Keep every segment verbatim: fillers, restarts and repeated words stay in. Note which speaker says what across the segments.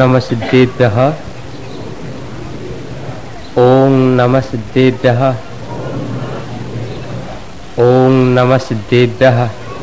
Speaker 1: नमः सिद्धेभ्यः। ओम नमः सिद्धेभ्यः। ओम नमः सिद्धेभ्यः।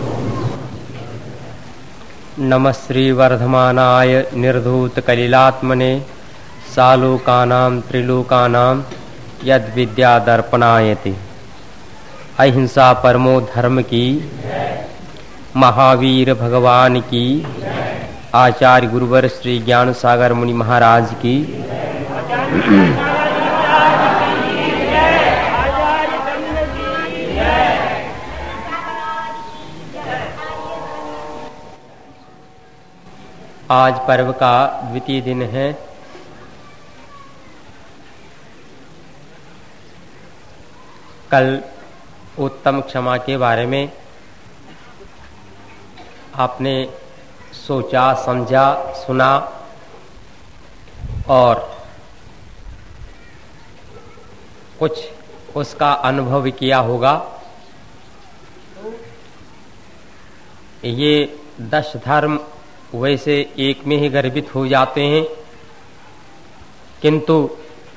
Speaker 1: नमः श्री वर्धमानाय निर्धूत कलिलात्मने सालोकानां त्रिलोकानां यद विद्या दर्पणायते। अहिंसा परमो धर्म की, महावीर भगवान की, आचार्य गुरुवर श्री ज्ञान सागर मुनि महाराज की। आज पर्व का द्वितीय दिन है। कल उत्तम क्षमा के बारे में आपने सोचा, समझा, सुना और कुछ उसका अनुभव किया होगा। ये दश धर्म वैसे एक में ही गर्भित हो जाते हैं, किंतु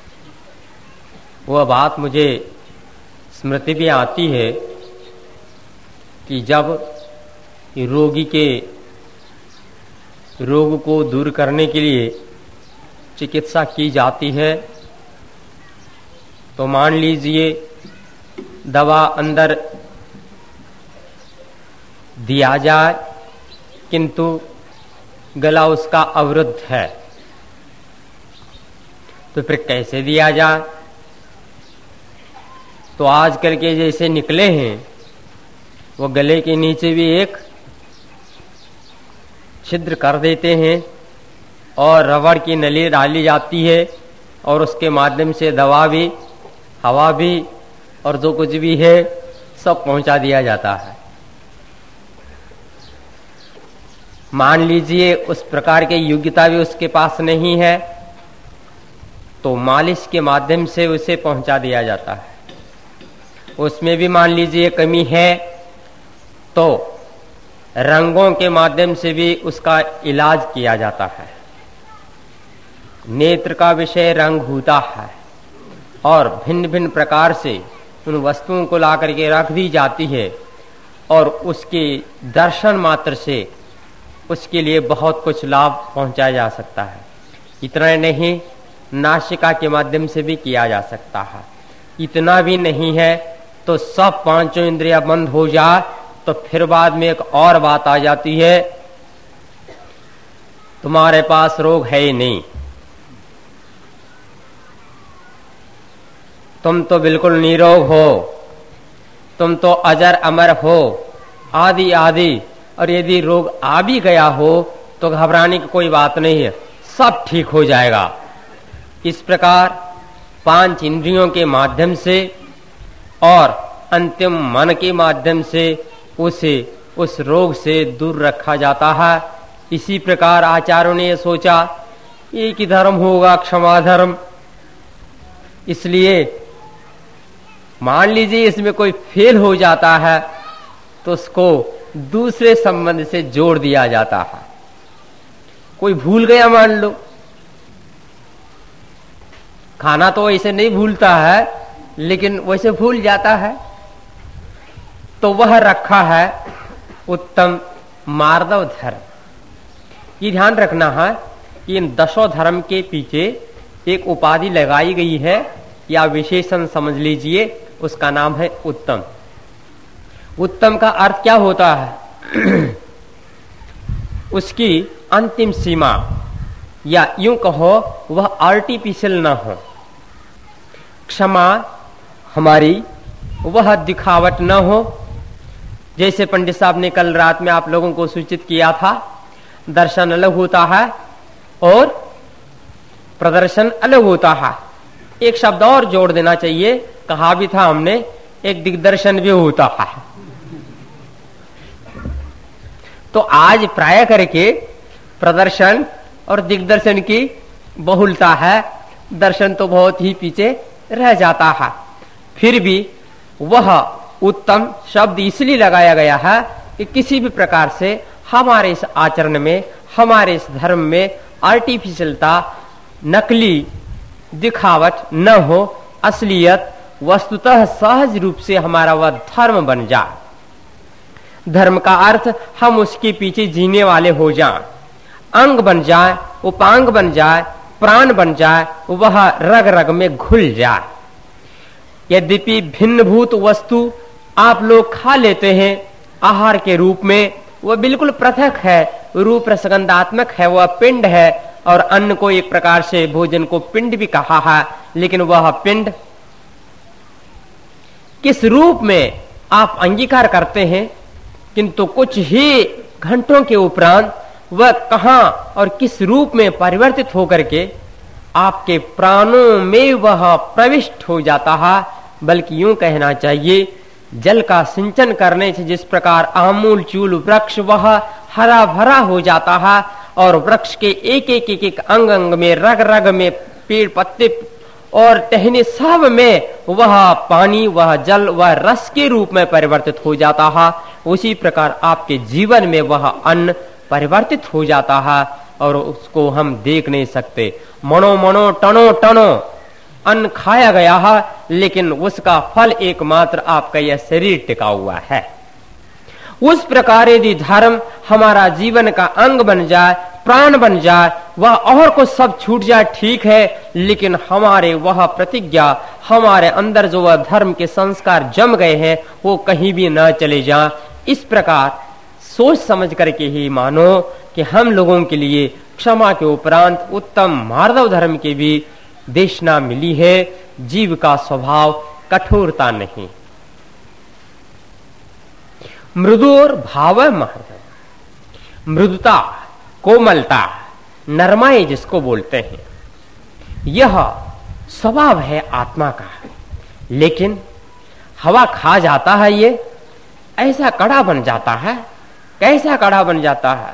Speaker 1: वह बात मुझे स्मृति भी आती है कि जब रोगी के रोग को दूर करने के लिए चिकित्सा की जाती है तो मान लीजिए दवा अंदर दिया जाए किंतु गला उसका अवरुद्ध है, तो फिर कैसे दिया जाए? तो आजकल के जैसे निकले हैं वो गले के नीचे भी एक छिद्र कर देते हैं और रबड़ की नली डाली जाती है और उसके माध्यम से दवा भी, हवा भी और जो कुछ भी है सब पहुंचा दिया जाता है। मान लीजिए उस प्रकार की योग्यता भी उसके पास नहीं है तो मालिश के माध्यम से उसे पहुंचा दिया जाता है। उसमें भी मान लीजिए कमी है तो रंगों के माध्यम से भी उसका इलाज किया जाता है। नेत्र का विषय रंग होता है और भिन्न भिन्न प्रकार से उन वस्तुओं को ला करके रख दी जाती है और उसके दर्शन मात्र से उसके लिए बहुत कुछ लाभ पहुंचाया जा सकता है। इतना नहीं, नासिका के माध्यम से भी किया जा सकता है। इतना भी नहीं है तो सब पांचों इंद्रियां बंद हो जाए तो फिर बाद में एक और बात आ जाती है, तुम्हारे पास रोग है ही नहीं, तुम तो बिल्कुल निरोग हो, तुम तो अजर अमर हो, आदि आदि। और यदि रोग आ भी गया हो तो घबराने की कोई बात नहीं है, सब ठीक हो जाएगा। इस प्रकार पांच इंद्रियों के माध्यम से और अंतिम मन के माध्यम से उसे उस रोग से दूर रखा जाता है। इसी प्रकार आचार्यों ने सोचा एक ही धर्म होगा, क्षमा धर्म। इसलिए मान लीजिए इसमें कोई फेल हो जाता है तो उसको दूसरे संबंध से जोड़ दिया जाता है। कोई भूल गया, मान लो, खाना तो ऐसे नहीं भूलता है लेकिन वैसे भूल जाता है, तो वह रखा है उत्तम मार्दव धर्म। ये ध्यान रखना है कि इन दशों धर्म के पीछे एक उपाधि लगाई गई है या विशेषण समझ लीजिए, उसका नाम है उत्तम। उत्तम का अर्थ क्या होता है? उसकी अंतिम सीमा, या यूं कहो वह आर्टिफिशियल ना हो। क्षमा हमारी वह दिखावट न हो। जैसे पंडित साहब ने कल रात में आप लोगों को सूचित किया था, दर्शन अलग होता है और प्रदर्शन अलग होता है। एक शब्द और जोड़ देना चाहिए, कहा भी था हमने, एक दिग्दर्शन भी होता है। तो आज प्राय करके प्रदर्शन और दिग्दर्शन की बहुलता है, दर्शन तो बहुत ही पीछे रह जाता है। फिर भी वह उत्तम शब्द इसलिए लगाया गया है कि किसी भी प्रकार से हमारे इस आचरण में, हमारे इस धर्म में आर्टिफिशियलता, नकली दिखावट न हो, असलियत वस्तुतः सहज रूप से हमारा वह धर्म बन जाए। धर्म का अर्थ हम उसके पीछे जीने वाले हो जाएं, अंग बन जाए, उपांग बन जाए, प्राण बन जाए, वह रग रग में घुल जाए। यद्यपि भिन्नभूत वस्तु आप लोग खा लेते हैं आहार के रूप में, वह बिल्कुल पृथक है, रूप रसगंधात्मक है, वह पिंड है। और अन्न को एक प्रकार से भोजन को पिंड भी कहा है, लेकिन वह पिंड किस रूप में आप अंगीकार करते हैं, किंतु कुछ ही घंटों के उपरांत वह कहां और किस रूप में परिवर्तित होकर के आपके प्राणों में वह प्रविष्ट हो जाता है। बल्कि यूं कहना चाहिए, जल का सिंचन करने से जिस प्रकार आमूल चूल वृक्ष वह हरा भरा हो जाता है और वृक्ष के एक एक एक एक अंग अंग में, रग रग में, पेड़ पत्ते और टहनी सब में वह पानी, वह जल, वह रस के रूप में परिवर्तित हो जाता है, उसी प्रकार आपके जीवन में वह अन्न परिवर्तित हो जाता है और उसको हम देख नहीं सकते। मनो मनो टनो टनो अन्न खाया गया है, लेकिन उसका फल एकमात्र आपका यह शरीर टिका हुआ है। उस प्रकार यदि धर्म हमारा जीवन का अंग बन जाए, प्राण बन जाए, वह और कुछ सब छूट जाए ठीक है, लेकिन हमारे वह प्रतिज्ञा, हमारे अंदर जो वह धर्म के संस्कार जम गए हैं, वो कहीं भी न चले जाएं। इस प्रकार सोच समझ करके ही मानो कि हम लोगों के लिए क्षमा के उपरांत उत्तम मार्दव धर्म की भी देशना मिली है। जीव का स्वभाव कठोरता नहीं, मृदु और भाव मार्दव, मृदुता, कोमलता, नरमाई जिसको बोलते हैं, यह स्वभाव है आत्मा का। लेकिन हवा खा जाता है, ये ऐसा कड़ा बन जाता है। कैसा कड़ा बन जाता है?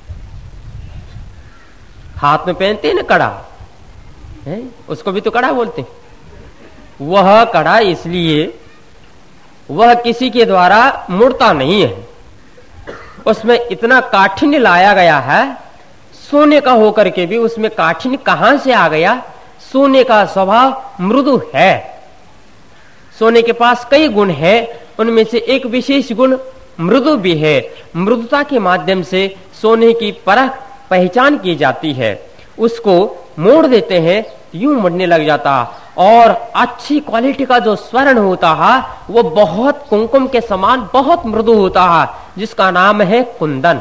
Speaker 1: हाथ में पहनते हैं ना कड़ा, है? उसको भी तो कड़ा बोलते हैं। वह कड़ा इसलिए वह किसी के द्वारा मुड़ता नहीं है, उसमें इतना काठिन्य लाया गया है, सोने का होकर के भी उसमें काठिन्य कहां से आ गया? सोने का स्वभाव मृदु है। सोने के पास कई गुण है, उनमें से एक विशेष गुण मृदु भी है। मृदुता के माध्यम से सोने की परख पहचान की जाती है। उसको मोड़ देते हैं, यूं मुड़ने लग जाता। और अच्छी क्वालिटी का जो स्वर्ण होता है वो बहुत कुमकुम के समान बहुत मृदु होता है, जिसका नाम है कुंदन।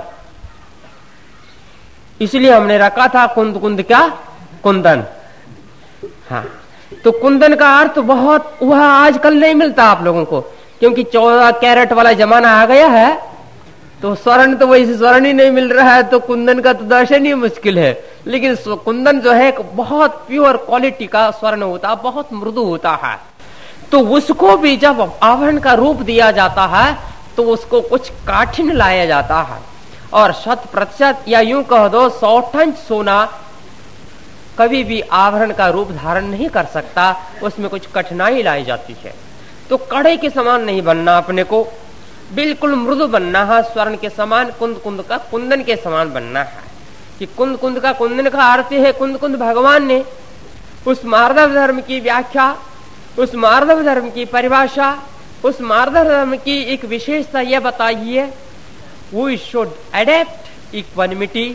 Speaker 1: इसलिए हमने रखा था कुंद कुंद क्या कुंदन। हाँ, तो कुंदन का अर्थ बहुत, वह आजकल नहीं मिलता आप लोगों को, क्योंकि चौदह कैरेट वाला जमाना आ गया है, तो स्वर्ण तो वैसे स्वर्ण ही नहीं मिल रहा है, तो कुंदन का तो दर्शन ही मुश्किल है। लेकिन कुंदन जो है बहुत प्योर क्वालिटी का स्वर्ण होता है, बहुत मृदु होता है। तो उसको भी जब आभरण का रूप दिया जाता है तो उसको कुछ काठिन्य लाया जाता है। और शत प्रतिशत या यूं कह दो सौ टन सोना कभी भी आभरण का रूप धारण नहीं कर सकता, उसमें कुछ कठिनाई लाई जाती है। तो कड़े के समान नहीं बनना, अपने को बिल्कुल मृदु बनना है, स्वर्ण के समान, कुंद कुंद का कुंदन के समान बनना है। कि कुंद कुंद का कुंदन का अर्थ है कुंद कुंद भगवान ने उस मार्दव धर्म की व्याख्या, उस मार्दव धर्म की परिभाषा, उस मार्दव धर्म की एक विशेषता यह बताई है, we should adopt equanimity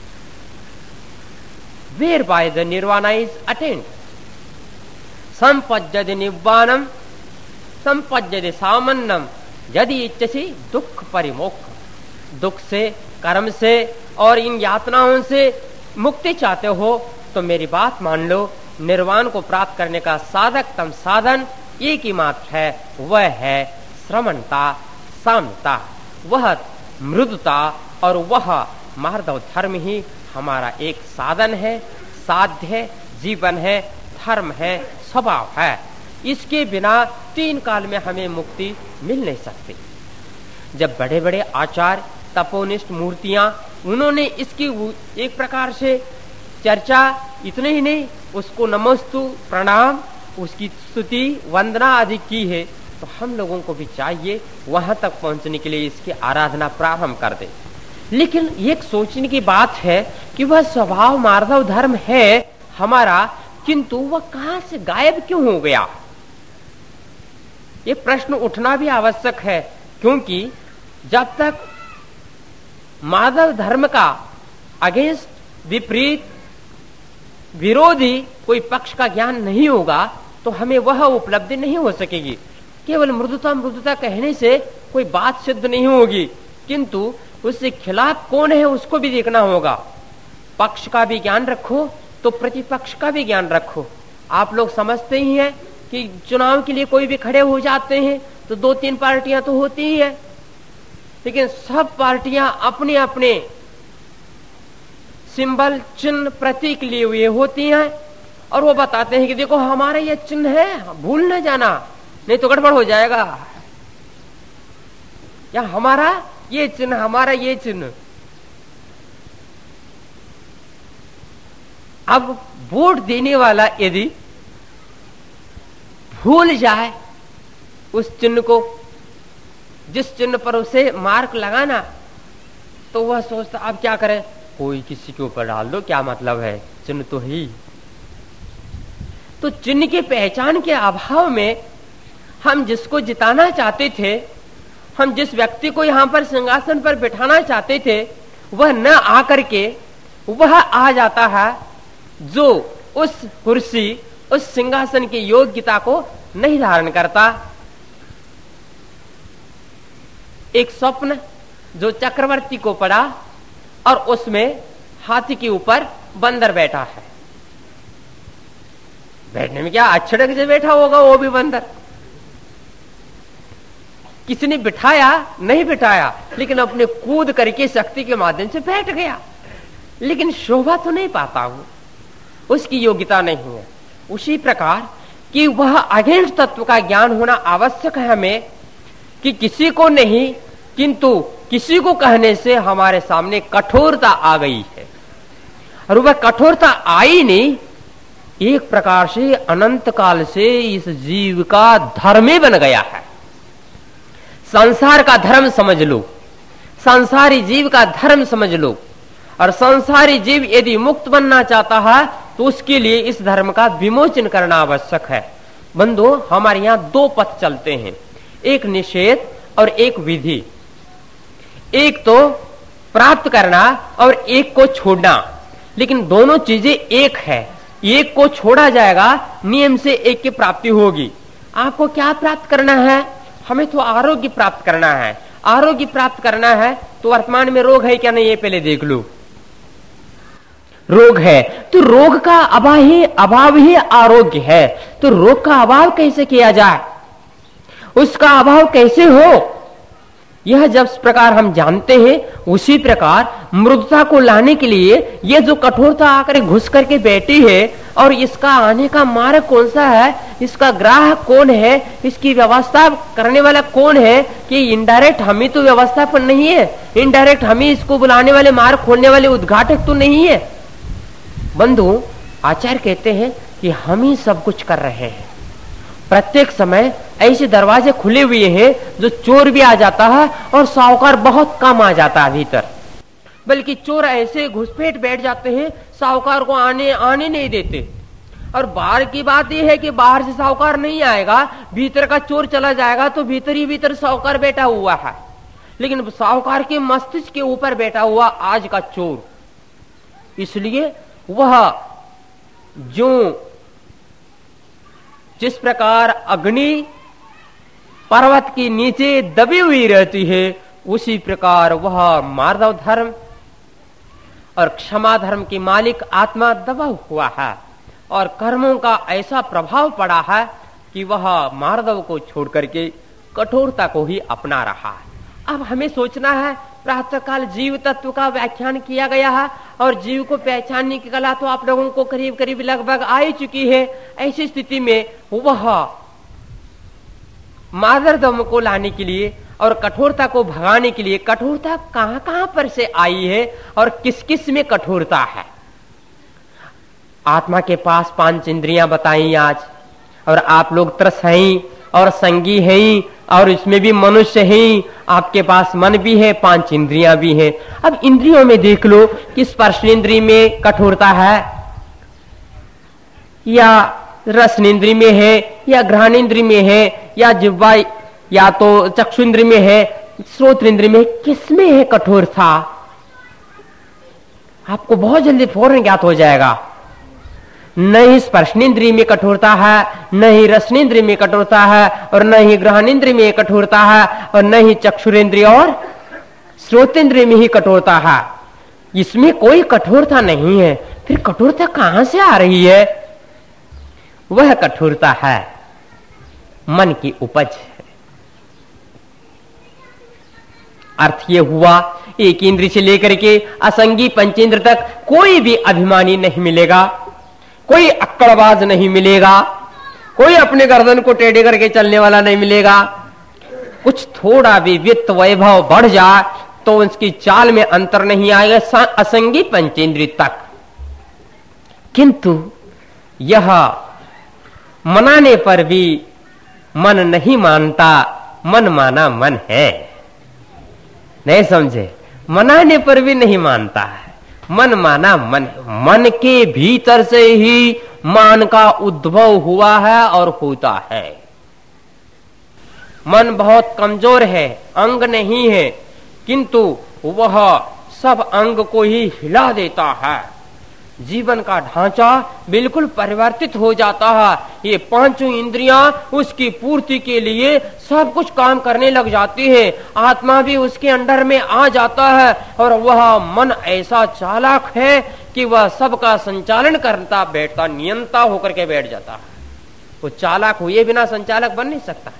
Speaker 1: whereby the nirvana is attained. संपज्जति निब्बानम संपज्जति सामन्नम यदि इच्छसी दुख परिमोक्ष। दुख से, कर्म से और इन यातनाओं से मुक्ति चाहते हो तो मेरी बात मान लो, निर्वाण को प्राप्त करने का साधकतम साधन एक ही मात्र है, वह है श्रमणता, साम्यता, वह मृदुता और वह मार्दव धर्म ही हमारा एक साधन है, साध्य है, जीवन है, धर्म है, स्वभाव है। इसके बिना तीन काल में हमें मुक्ति मिल नहीं सकती। जब बड़े बड़े आचार्य, तपोनिष्ठ मूर्तियां, उन्होंने इसकी एक प्रकार से चर्चा, इतने ही नहीं, उसको नमस्तु, प्रणाम, उसकी स्तुति, वंदना आदि की है, तो हम लोगों को भी चाहिए वहां तक पहुंचने के लिए इसकी आराधना प्रारंभ कर दे। लेकिन एक सोचने की बात है कि वह स्वभाव मार्दव धर्म है हमारा, किंतु वह कहां से गायब क्यों हो गया? ये प्रश्न उठना भी आवश्यक है, क्योंकि जब तक माधव धर्म का अगेंस्ट विपरीत विरोधी कोई पक्ष का ज्ञान नहीं होगा तो हमें वह उपलब्धि नहीं हो सकेगी। केवल मृदुता मृदुता कहने से कोई बात सिद्ध नहीं होगी, किंतु उससे खिलाफ कौन है उसको भी देखना होगा। पक्ष का भी ज्ञान रखो तो प्रतिपक्ष का भी ज्ञान रखो। आप लोग समझते ही हैं कि चुनाव के लिए कोई भी खड़े हो जाते हैं तो दो तीन पार्टियां तो होती ही है, लेकिन सब पार्टियां अपने अपने सिंबल चिन्ह प्रतीक लिए हुए होती हैं और वो बताते हैं कि देखो हमारा ये चिन्ह है, भूल न जाना नहीं तो गड़बड़ हो जाएगा, या हमारा ये चिन्ह, हमारा ये चिन्ह। अब वोट देने वाला यदि भूल जाए उस चिन्ह को, जिस चिन्ह पर उसे मार्क लगाना, तो वह सोचता अब क्या करें, कोई किसी के ऊपर डाल दो, क्या मतलब है, चिन्ह तो ही। तो चिन्ह की पहचान के अभाव में हम जिसको जिताना चाहते थे, हम जिस व्यक्ति को यहां पर सिंहासन पर बिठाना चाहते थे, वह न आकर के वह आ जाता है जो उस कुर्सी, उस सिंहासन की योग्यता को नहीं धारण करता। एक स्वप्न जो चक्रवर्ती को पड़ा और उसमें हाथी के ऊपर बंदर बैठा है। बैठने में क्या अच्छड़क से बैठा होगा वो भी बंदर। किसी ने बिठाया नहीं बिठाया, लेकिन अपने कूद करके शक्ति के माध्यम से बैठ गया, लेकिन शोभा तो नहीं पाता हूं, उसकी योग्यता नहीं है। उसी प्रकार कि वह अगेंस्ट तत्व का ज्ञान होना आवश्यक है हमें, कि किसी को नहीं किंतु किसी को कहने से हमारे सामने कठोरता आ गई है, और वह कठोरता आई नहीं, एक प्रकार से अनंत काल से इस जीव का धर्म ही बन गया है। संसार का धर्म समझ लो, संसारी जीव का धर्म समझ लो, और संसारी जीव यदि मुक्त बनना चाहता है तो उसके लिए इस धर्म का विमोचन करना आवश्यक है। बंधु, हमारे यहां दो पथ चलते हैं, एक निषेध और एक विधि। एक तो प्राप्त करना और एक को छोड़ना, लेकिन दोनों चीजें एक है। एक को छोड़ा जाएगा, नियम से एक की प्राप्ति होगी। आपको क्या प्राप्त करना है? हमें तो आरोग्य प्राप्त करना है। आरोग्य प्राप्त करना है तो वर्तमान में रोग है क्या नहीं, ये पहले देख लो। रोग है तो रोग का अभाव ही अभाव ही आरोग्य है, तो रोग का अभाव कैसे किया जाए, उसका अभाव कैसे हो, यह जब इस प्रकार हम जानते हैं, उसी प्रकार मृदुता को लाने के लिए ये जो कठोरता आकर घुस करके बैठी है, और इसका आने का मार्ग कौन सा है, इसका ग्राहक कौन है, इसकी व्यवस्था करने वाला कौन है, कि इनडायरेक्ट हम ही तो व्यवस्था पर नहीं है, इनडायरेक्ट हम ही इसको बुलाने वाले, मार्ग खोलने वाले उद्घाटक तो नहीं है। बंधु, आचार्य कहते हैं कि हम ही सब कुछ कर रहे हैं। प्रत्येक समय ऐसे दरवाजे खुले हुए हैं जो चोर भी आ जाता है और साहूकार बहुत कम आ जाता है भीतर, बल्कि चोर ऐसे घुसपैठ बैठ जाते हैं, साहूकार को आने आने नहीं देते। और बाहर की बात यह है कि बाहर से साहूकार नहीं आएगा, भीतर का चोर चला जाएगा तो भीतर ही भीतर साहूकार बैठा हुआ है, लेकिन साहूकार के मस्तिष्क के ऊपर बैठा हुआ आज का चोर। इसलिए वह जो जिस प्रकार अग्नि पर्वत के नीचे दबी हुई रहती है, उसी प्रकार वह मार्दव धर्म और क्षमा धर्म की मालिक आत्मा दबा हुआ है, और कर्मों का ऐसा प्रभाव पड़ा है कि वह मार्दव को छोड़ करके कठोरता को ही अपना रहा है। अब हमें सोचना है, प्रातः काल जीव तत्व का व्याख्यान किया गया है, और जीव को पहचानने की कला तो आप लोगों को करीब करीब लगभग आ ही चुकी है। ऐसी स्थिति में वह मार्दव को लाने के लिए और कठोरता को भगाने के लिए, कठोरता कहां कहां पर से आई है और किस किस में कठोरता है। आत्मा के पास पांच इंद्रियां बताई आज, और आप लोग त्रस हैं और संगी हैं और इसमें भी मनुष्य ही, आपके पास मन भी है, पांच इंद्रियां भी हैं। अब इंद्रियों में देख लो कि स्पर्शेंद्रिय में कठोरता है, या रसनेन्द्रिय में है, या घ्राणेन्द्रिय में है, या जिह्वा या तो चक्षुन्द्रिय में है, श्रोतेन्द्रिय में, किसमें है कठोरता? आपको बहुत जल्दी फौरन ज्ञात हो जाएगा। न ही स्पर्शनेन्द्रिय में कठोरता है, न ही रसनेन्द्रिय में कठोरता है, और न ही ग्रहणेन्द्रिय में कठोरता है, और न ही चक्षुरेंद्रिय और श्रोतेंद्रिय में ही कठोरता है। इसमें कोई कठोरता नहीं है। फिर कठोरता कहां से आ रही है? वह कठोरता है मन की उपज है। अर्थ ये हुआ, एक इंद्रिय से लेकर के असंगी पंचेंद्र तक कोई भी अभिमानी नहीं मिलेगा, कोई अक्कड़बाज नहीं मिलेगा, कोई अपने गर्दन को टेढ़े करके चलने वाला नहीं मिलेगा। कुछ थोड़ा भी वित्त वैभव बढ़ जाए तो उसकी चाल में अंतर नहीं आएगा असंगी पंचेंद्रिय तक। किंतु यह मनाने पर भी मन नहीं मानता, मन माना मन है। नहीं समझे? मनाने पर भी नहीं मानता है, मन माना मन। मन के भीतर से ही मान का उद्भव हुआ है और होता है। मन बहुत कमजोर है, अंग नहीं है, किंतु वह सब अंग को ही हिला देता है। जीवन का ढांचा बिल्कुल परिवर्तित हो जाता है। ये पांचों इंद्रियां उसकी पूर्ति के लिए सब कुछ काम करने लग जाती है। आत्मा भी उसके अंडर में आ जाता है, और वह मन ऐसा चालाक है कि वह सबका संचालन करता बैठता, नियंता होकर के बैठ जाता है। वो चालाक हुए बिना संचालक बन नहीं सकता।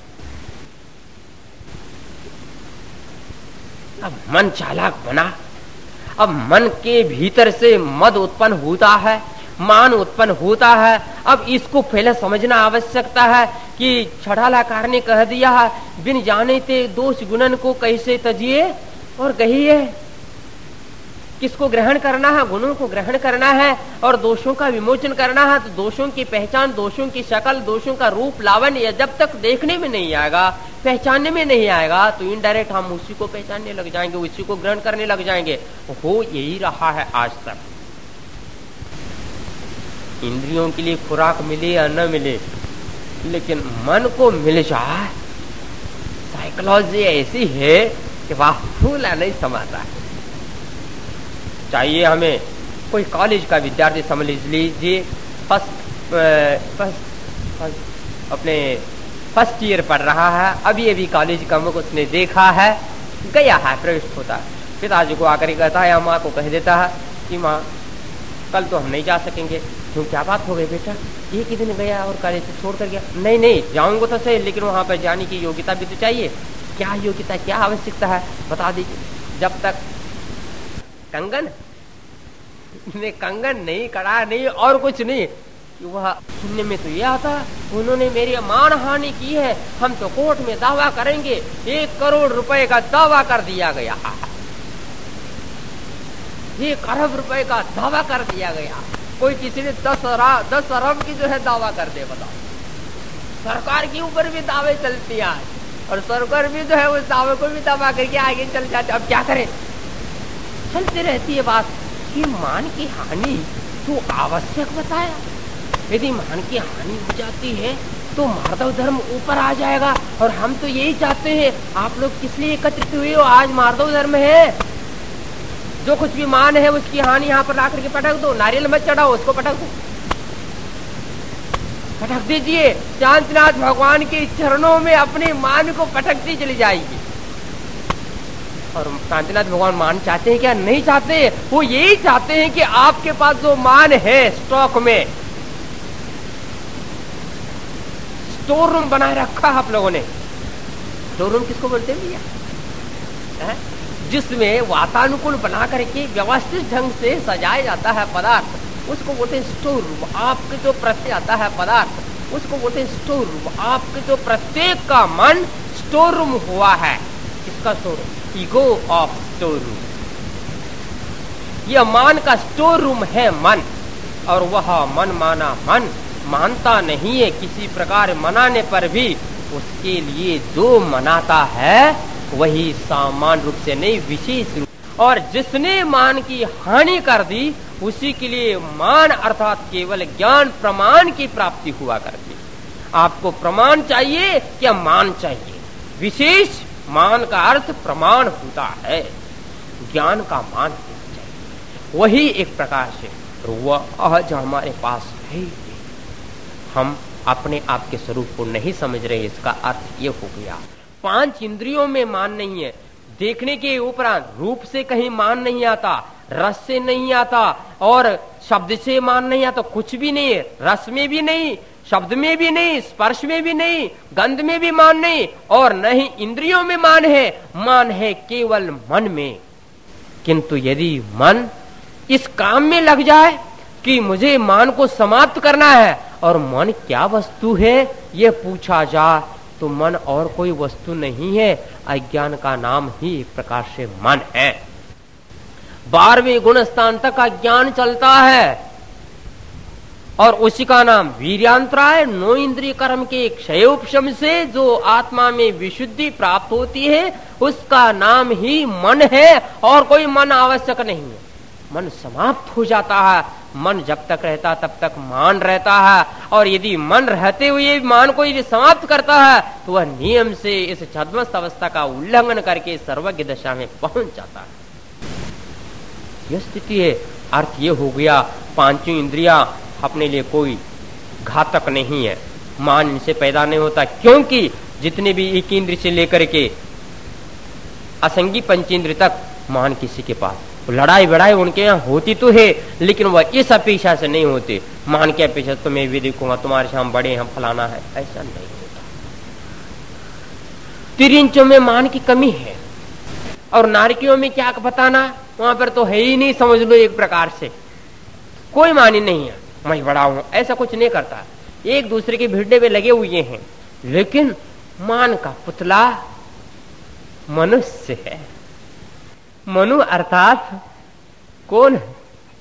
Speaker 1: अब मन चालाक बना, अब मन के भीतर से मद उत्पन्न होता है, मान उत्पन्न होता है। अब इसको पहले समझना आवश्यकता है कि छड़ालाकार ने कह दिया है, बिन जाने ते दोष गुणन को कैसे तजिए और कहिए। किसको ग्रहण करना है? गुणों को ग्रहण करना है और दोषों का विमोचन करना है। तो दोषों की पहचान, दोषों की शक्ल, दोषों का रूप लावण्य जब तक देखने में नहीं आएगा, पहचानने में नहीं आएगा, तो इनडायरेक्ट हम उसी को पहचानने लग जाएंगे, उसी को ग्रहण करने लग जाएंगे। हो यही रहा है आज तक। इंद्रियों के लिए खुराक मिले या न मिले, लेकिन मन को मिल जाए, साइकोलॉजी ऐसी है कि वाह फूला नहीं समाता है। चाहिए हमें कोई कॉलेज का विद्यार्थी समझ लीजिए, फर्स्ट फर्स्ट अपने फर्स्ट ईयर पढ़ रहा है, अभी अभी कॉलेज का मुख उसने देखा है, गया है, प्रविष्ट होता है, पिताजी को आकर कहता है या माँ को कह देता है कि माँ कल तो हम नहीं जा सकेंगे। क्यों, क्या बात हो गई बेटा? एक ही दिन गया और कॉलेज से छोड़ कर गया। नहीं नहीं जाऊंगा तो सही, लेकिन वहां पर जाने की योग्यता भी तो चाहिए। क्या योग्यता, क्या आवश्यकता है, बता दीजिए। जब तक कंगन ने कंगन नहीं, कड़ा नहीं, और कुछ नहीं, वह सुनने में तो ये आता, उन्होंने मेरी मान हानि की है, हम तो कोर्ट में दावा करेंगे, एक करोड़ रुपए का दावा कर दिया गया, एक अरब रुपए का दावा कर दिया गया। कोई किसी ने दस अरब दस अरब की जो है दावा कर दे, बताओ। सरकार के ऊपर भी दावे चलती है, और सरकार भी जो है उस दावे को भी दावा करके आगे चल जाते। अब क्या करें, चलती रहती है बात कि मान की हानि तो आवश्यक बताया। यदि मान की हानि हो जाती है तो माधव धर्म ऊपर आ जाएगा, और हम तो यही चाहते हैं। आप लोग किस लिए एकत्रित हुए हो? आज माधव धर्म है। जो कुछ भी मान है उसकी हानि यहाँ पर लाकर के पटक दो, नारियल मत चढ़ाओ, उसको पटक दो, पटक दीजिए। शांतिनाथ भगवान के चरणों में अपने मान को पटकती चली जाएगी। और शांतिनाथ भगवान मान चाहते हैं क्या? नहीं चाहते। वो यही चाहते हैं कि आपके पास जो मान है स्टॉक में, स्टोर रूम बनाए रखा है आप लोगों ने। स्टोर रूम किसको बोलते हैं भैया? जिसमें वातानुकूल बना करके व्यवस्थित ढंग से सजाया जाता है पदार्थ, उसको बोलते हैं स्टोर रूम। आपके जो प्रत्यय आता है पदार्थ, उसको बोलते हैं स्टोर रूम। आपके जो प्रत्येक का मन स्टोर रूम हुआ है, किसका store room? Ego of store room. यह मान का स्टोर रूम है मन, और वह मन माना मन मानता नहीं है। किसी प्रकार मनाने पर भी उसके लिए जो मनाता है वही सामान्य रूप से नहीं, विशेष रूप, और जिसने मान की हानि कर दी उसी के लिए मान अर्थात केवल ज्ञान प्रमाण की प्राप्ति हुआ करती। आपको प्रमाण चाहिए क्या मान चाहिए? विशेष मान का अर्थ प्रमाण होता है, ज्ञान का मान होना चाहिए। वही एक प्रकार से वह आज हमारे पास है। हम अपने आप के स्वरूप को नहीं समझ रहे, इसका अर्थ ये हो गया। पांच इंद्रियों में मान नहीं है। देखने के उपरांत रूप से कहीं मान नहीं आता, रस से नहीं आता, और शब्द से मान नहीं आता, कुछ भी नहीं है। रस में भी नहीं, शब्द में भी नहीं, स्पर्श में भी नहीं, गंध में भी मान नहीं, और न ही इंद्रियों में मान है। मान है केवल मन में। किंतु यदि मन इस काम में लग जाए कि मुझे मान को समाप्त करना है, और मन क्या वस्तु है यह पूछा जाए, तो मन और कोई वस्तु नहीं है, अज्ञान का नाम ही एक प्रकार से मन है। बारहवें गुण स्थान तक अज्ञान चलता है और उसी का नाम वीर्यांतरा है। नौ इंद्रिय कर्म के क्षयोपशम से जो आत्मा में विशुद्धि प्राप्त होती है उसका नाम ही मन है, और कोई मन आवश्यक नहीं है। मन समाप्त हो जाता है। मन जब तक रहता तब तक मान रहता है, और यदि मन रहते हुए मान को यदि समाप्त करता है तो वह नियम से इस छद्मस्त अवस्था का उल्लंघन करके सर्वज्ञ दशा में पहुंच जाता है। यह स्थिति है। अर्थ ये हो गया पांचों इंद्रियां अपने लिए कोई घातक नहीं है, मान इनसे पैदा नहीं होता, क्योंकि जितने भी एक इंद्र से लेकर के असंगी पंचेंद्र तक मान किसी के पास, लड़ाई बड़ाई उनके यहाँ होती तो है, लेकिन वह इस अपेक्षा से नहीं होते। मान की अपेक्षा तो मैं भी देखूंगा तुम्हारे से हम बड़े हम फलाना है, ऐसा नहीं होता। तिरिंचों में मान की कमी है, और नारकियों में क्या बताना, वहां पर तो है ही नहीं, समझ लो एक प्रकार से कोई मान ही नहीं है, मैं बड़ा हूं, ऐसा कुछ नहीं करता। एक दूसरे के भिड़ने में लगे हुए हैं, लेकिन मान का पुतला मनुष्य है। मनु अर्थात कौन है?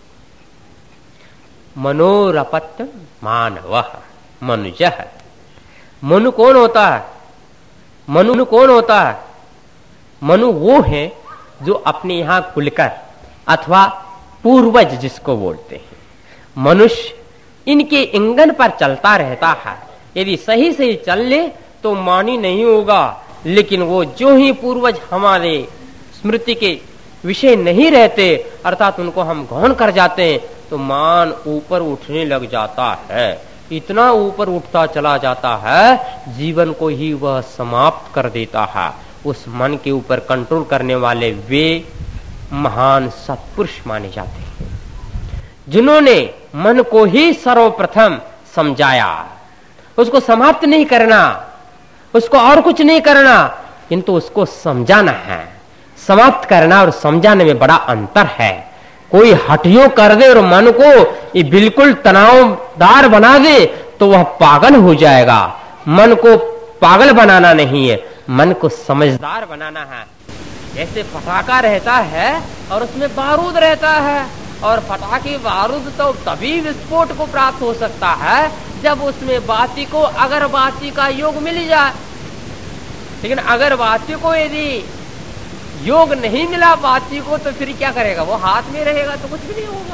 Speaker 1: मनोरपत्य मानव मनुज है। मनु कौन होता है? मनु कौन होता है? मनु वो है जो अपने यहां कुलकर अथवा पूर्वज जिसको बोलते हैं, मनुष्य इनके इंगन पर चलता रहता है। यदि सही सही चल ले तो मानी नहीं होगा, लेकिन वो जो ही पूर्वज हमारे स्मृति के विषय नहीं रहते, अर्थात उनको हम गौण कर जाते हैं, तो मान ऊपर उठने लग जाता है। इतना ऊपर उठता चला जाता है, जीवन को ही वह समाप्त कर देता है। उस मन के ऊपर कंट्रोल करने वाले वे महान सत्पुरुष माने जाते हैं, जिन्होंने मन को ही सर्वप्रथम समझाया। उसको समाप्त नहीं करना, उसको और कुछ नहीं करना, किंतु उसको समझाना है। समाप्त करना और समझाने में बड़ा अंतर है। कोई हटियो कर दे और मन को ये बिल्कुल तनावदार बना दे तो वह पागल हो जाएगा। मन को पागल बनाना नहीं है, मन को समझदार बनाना है। जैसे पटाखा रहता है और उसमें बारूद रहता है, और पटाखे बारूद तो तभी विस्फोट को प्राप्त हो सकता है जब उसमें बाती को अगरबाती का योग मिल जाए। लेकिन अगरबाती को यदि योग नहीं मिला बाती को, तो फिर क्या करेगा? वो हाथ में रहेगा तो कुछ भी नहीं होगा।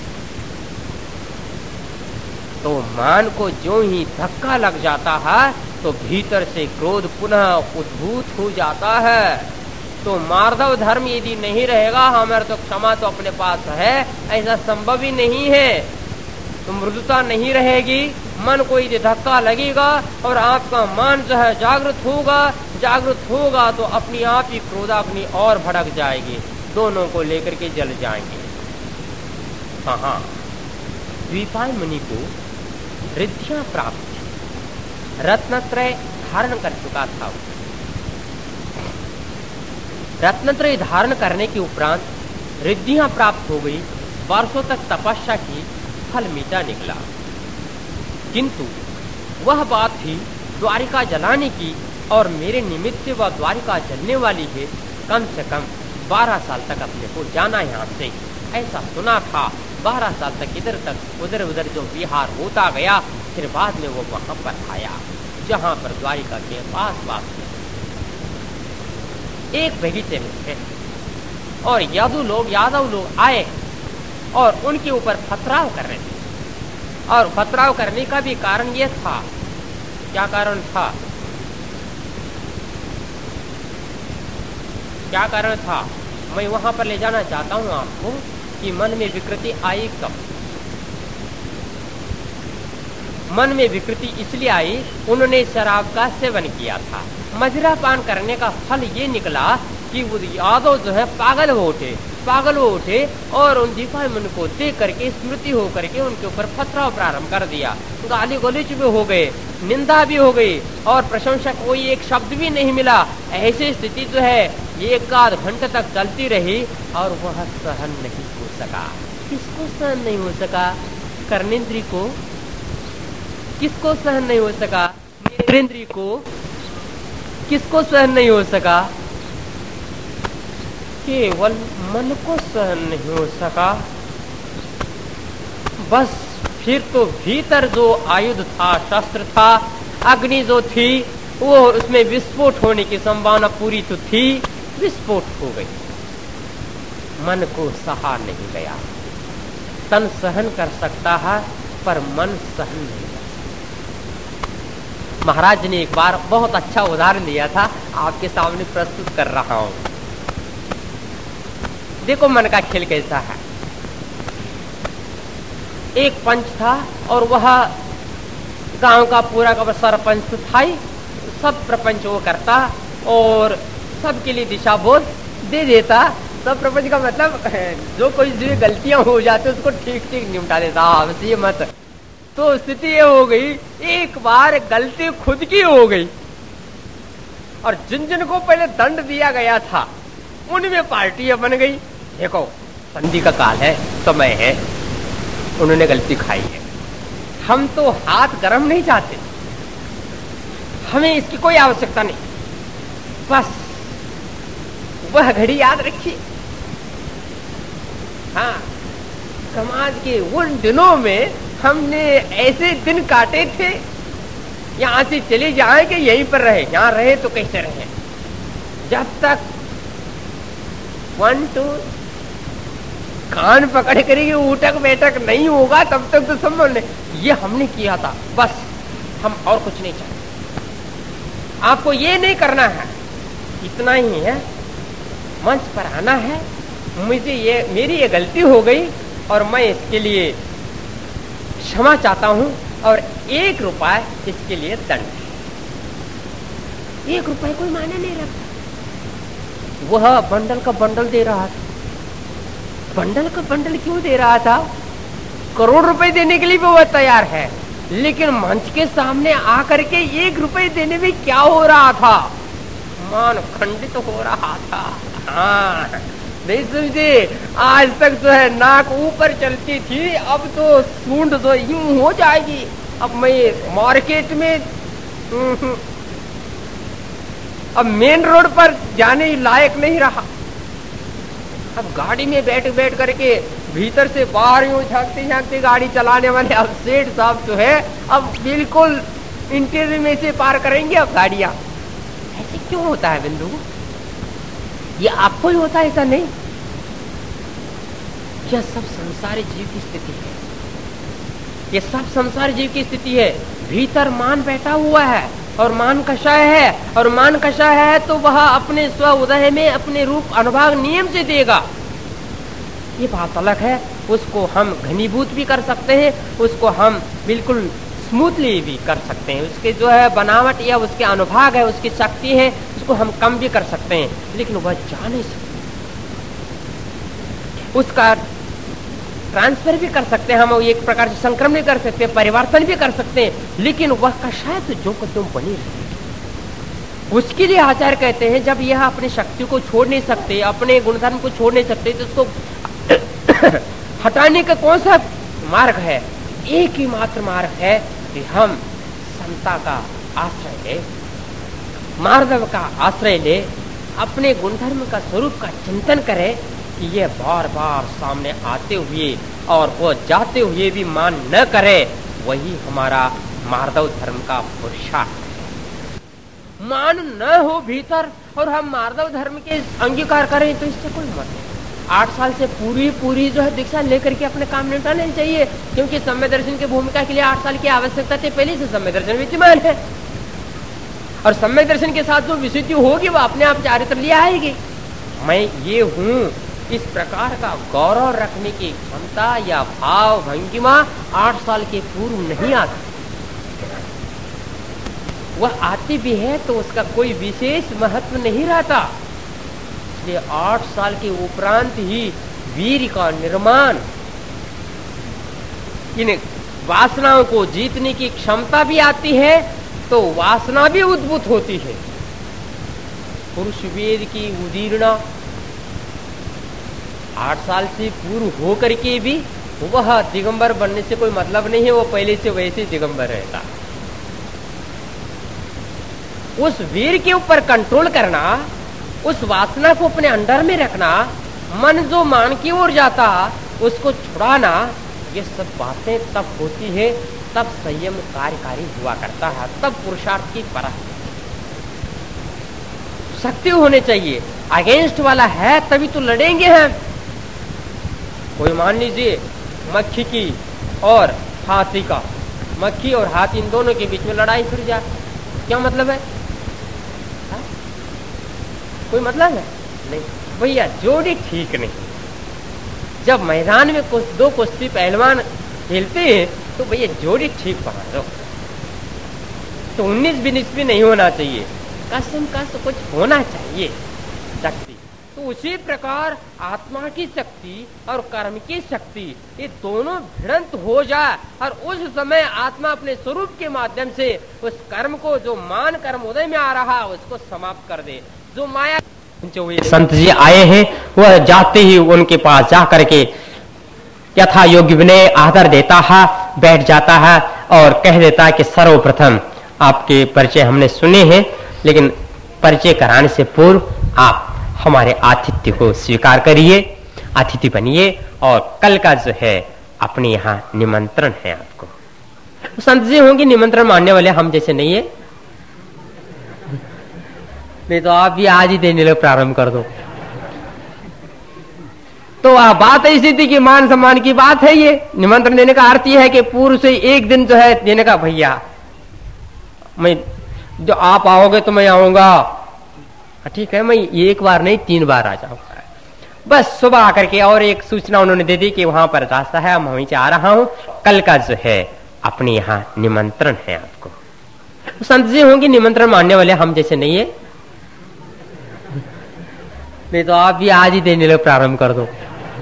Speaker 1: तो मान को जो ही धक्का लग जाता है तो भीतर से क्रोध पुनः उद्भूत हो जाता है। तो मार्दव धर्म यदि नहीं रहेगा, हमारे तो क्षमा तो अपने पास है, ऐसा संभव ही नहीं है। तो मृदुता नहीं रहेगी, मन को यदि धक्का लगेगा और आपका मन जो है जागृत होगा, जागृत होगा तो अपनी आप ही क्रोधाग्नि और भड़क जाएगी, दोनों को लेकर के जल जाएंगे। हाँ हाँ, द्विपायन मुनि को रिद्धियां प्राप्त थी, रत्नत्रय धारण कर चुका था। रत्नत्रय धारण करने के उपरांत रिद्धियां प्राप्त हो गई, वर्षों तक तपस्या की, फल मीठा निकला। किंतु वह बात थी द्वारिका जलाने की, और मेरे निमित्त से वह द्वारिका जलने वाली है। कम से कम बारह साल तक अपने को जाना यहाँ से, ऐसा सुना था। बारह साल तक इधर तक उधर उधर जो विहार होता गया, फिर बाद में वो वहां पर आया। जहां पर द्वारिका के पास पास एक बगीचे में थे और यादव लोग यादव लोग आए और उनके ऊपर पथराव कर रहे थे। और पथराव करने का भी कारण यह था, क्या कारण था क्या कारण था मैं वहां पर ले जाना चाहता हूं आपको कि मन में विकृति आई कब। मन में विकृति इसलिए आई, उन्होंने शराब का सेवन किया था। मदिरा पान करने का फल ये निकला कि वो यादव जो है पागल हो उठे पागल हो उठे और उन दीपायमन को देख करके स्मृति हो करके उनके ऊपर पथराव प्रारंभ कर दिया। गाली गलौज भी हो गए, निंदा भी हो गई और प्रशंसा कोई एक शब्द भी नहीं मिला। ऐसी स्थिति जो है एक आध घंटे तक चलती रही और वह सहन नहीं हो सका। किसको सहन नहीं हो सका? कर्णेंद्री को। किसको सहन नहीं हो सका? नेत्रेंद्री को। किसको सहन नहीं हो सका? केवल मन को सहन नहीं हो सका। बस फिर तो भीतर जो आयुध था, शस्त्र था, अग्नि जो थी, वो उसमें विस्फोट होने की संभावना पूरी तो थी, विस्फोट हो गई। मन को सहा नहीं गया। तन सहन कर सकता है पर मन सहन नहीं कर सकता। महाराज ने एक बार बहुत अच्छा उदाहरण दिया था, आपके सामने प्रस्तुत कर रहा हूं। देखो मन का खेल कैसा है। एक पंच था और वह गांव का पूरा का सरपंच था ही, सब प्रपंच वो करता और सबके लिए दिशा बोध दे देता। सब प्रपंच का मतलब जो कोई जो गलतियां हो जाती उसको ठीक ठीक निपटा देता। बस ये मत। तो स्थिति ये हो गई, एक बार गलती खुद की हो गई और जिन जिन को पहले दंड दिया गया था उनमें पार्टियां बन गई। देखो संधि का काल है, समय है, उन्होंने गलती खाई है। हम तो हाथ गरम नहीं चाहते, हमें इसकी कोई आवश्यकता नहीं। बस वह घड़ी याद रखिए। हाँ, समाज के उन दिनों में हमने ऐसे दिन काटे थे, यहां से चले जाए कि यहीं पर रहे। यहां रहे तो कैसे रहे? जब तक वन टू कान पकड़ कर उठक बैठक नहीं होगा तब तक तो संभव नहीं। ये हमने किया था, बस हम और कुछ नहीं चाहते। आपको ये नहीं करना है, इतना ही है। मंच पर आना है, मुझे ये मेरी ये गलती हो गई और मैं इसके लिए क्षमा चाहता हूं और एक रुपए इसके लिए दंड। एक रुपए कोई मायने नहीं रखता। वह बंडल का बंडल दे रहा था। बंडल का बंडल क्यों दे रहा था? करोड़ रुपए देने के लिए भी वह तैयार है, लेकिन मंच के सामने आकर के एक रुपए देने में क्या हो रहा था? मान खंडित तो हो रहा था। हाँ, नहीं समझे? आज तक जो है नाक ऊपर चलती थी, अब तो सूंड तो यूं हो जाएगी। अब मैं मार्केट में, अब मेन रोड पर जाने लायक नहीं रहा। अब गाड़ी में बैठ बैठ करके भीतर से बाहर यूं झांकते झांकते गाड़ी चलाने वाले अब सेठ साहब जो है अब बिल्कुल इंटीरियर में से पार करेंगे अब गाड़ियां। ऐसे क्यों होता है बिंदु? ये आपको ही होता है, ऐसा नहीं। यह सब संसारी जीव की स्थिति है। ये सब संसारी जीव की स्थिति है। भीतर मान बैठा हुआ है और मान कषाय है, और मान कषाय है तो वह अपने स्व उदय में अपने रूप अनुभाग नियम से देगा। ये बात अलग है। उसको हम घनीभूत भी कर सकते हैं, उसको हम बिल्कुल स्मूथली भी कर सकते हैं। उसके जो है बनावट या उसके अनुभाग है, उसकी शक्ति है, उसको हम कम भी कर सकते हैं, लेकिन वह जा नहीं सकते। उसका ट्रांसफर भी कर सकते हैं हम, एक प्रकार से संक्रमण भी कर सकते हैं, परिवर्तन भी कर सकते हैं, लेकिन वह कषाय तो जो कदम बनी रहेगी। उसके लिए आचार्य कहते हैं जब यह अपनी शक्ति को छोड़ नहीं सकते, अपने गुणधर्म को छोड़ नहीं सकते, तो उसको हटाने का कौन सा मार्ग है? एक ही मात्र मार्ग है कि हम समता का आश्रय ले, मार्दव का आश्रय ले, अपने गुणधर्म का स्वरूप का चिंतन करें कि ये बार बार सामने आते हुए और वो जाते हुए भी मान न करे। वही हमारा मार्दव धर्म का पुरुषार्थ है। मान न हो भीतर और हम माधव धर्म के अंगीकार करें तो इससे कोई मत नहीं। आठ साल से पूरी पूरी जो है दीक्षा लेकर के अपने काम निपटा लेना चाहिए, क्योंकि सम्य दर्शन की भूमिका के लिए आठ साल की आवश्यकता थी, पहले से सम्य दर्शन विद्यमान है और सम्य दर्शन के साथ जो विशुद्धि होगी वो अपने आप चारित्र ले आएगी। मैं ये हूँ, इस प्रकार का गौरव रखने की क्षमता या भाव भंगिमा आठ साल के पूर्व नहीं आती। वह आती भी है तो उसका कोई विशेष महत्व नहीं रहता। इसलिए आठ साल के उपरांत ही वीर का निर्माण, इन वासनाओं को जीतने की क्षमता भी आती है तो वासना भी उद्भूत होती है। पुरुष वेद की उदीर्णा आठ साल से पूर्व हो करके भी वह दिगंबर बनने से कोई मतलब नहीं है, वो पहले से वैसे दिगंबर रहता। उस वीर के ऊपर कंट्रोल करना, उस वासना को अपने अंडर में रखना, मन जो मान की ओर जाता उसको छुड़ाना, ये सब बातें तब होती है, तब संयम कार्यकारी हुआ करता है, तब पुरुषार्थ की परख शक्ति होने चाहिए। अगेंस्ट वाला है तभी तो लड़ेंगे हम। कोई मान लीजिए मक्खी की और हाथी का, मक्खी और हाथी इन दोनों के बीच में लड़ाई फिर जाए, क्या मतलब है? हा? कोई मतलब है नहीं भैया, जोड़ी ठीक नहीं। जब मैदान में कुछ दो कुश्ती पहलवान खेलते हैं तो भैया जोड़ी ठीक पकड़ दो, तो उन्नीस बीस भी नहीं होना चाहिए, कसम कस कुछ होना चाहिए शक्ति। तो उसी प्रकार आत्मा की शक्ति और कर्म की शक्ति, ये दोनों भिड़ंत हो जाए और उस समय आत्मा अपने स्वरूप के माध्यम से उस कर्म को, जो मान कर्म उदय में आ रहा उसको समाप्त कर दे। जो माया, जो संत जी आए हैं वह जाते ही उनके पास जा करके यथा योग्य विनय आदर देता है, बैठ जाता है और कह देता है कि सर्वप्रथम आपके परिचय हमने सुने हैं, लेकिन परिचय कराने से पूर्व आप हमारे आतिथ्य को स्वीकार करिए, अतिथि बनिए और कल का जो है अपने यहाँ निमंत्रण है आपको। तो संत जी होंगे निमंत्रण मानने वाले, हम जैसे नहीं है। नहीं तो आप भी आज ही देने लगे, प्रारंभ कर दो। तो आ, बात ऐसी थी कि मान सम्मान की बात है। ये निमंत्रण देने का अर्थ यह है कि पूर्व से एक दिन जो है देने का, भैया मैं जो आप आओगे तो मैं आऊंगा, ठीक है, मैं एक बार नहीं तीन बार आ जाऊंगा। बस सुबह आकर के और एक सूचना उन्होंने दे दी कि वहां पर रास्ता है, मैं वहीं से आ रहा हूं, कल का जो है अपने यहाँ निमंत्रण है आपको। तो संत जी होंगे निमंत्रण मानने वाले, हम जैसे नहीं है। नहीं तो आप भी आज ही देने लगे, प्रारंभ कर दो।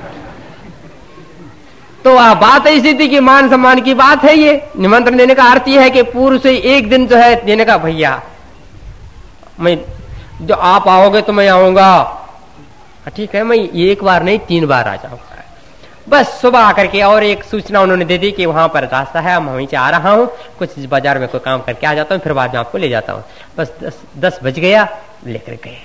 Speaker 1: तो आ, बात ऐसी थी कि मान सम्मान की बात है। ये निमंत्रण देने का अर्थ यह है कि पूर्व से एक दिन जो है देने का, भैया मैं जो आप आओगे तो मैं आऊंगा, ठीक है, मैं एक बार नहीं तीन बार आ जाऊंगा। बस सुबह आकर के और एक सूचना उन्होंने दे दी कि वहां पर रास्ता है, मैं वहीं से आ रहा हूँ, कुछ बाजार में कोई काम करके आ जाता हूँ, फिर बाद में आपको ले जाता हूँ। बस दस, दस बज गया, लेकर गए।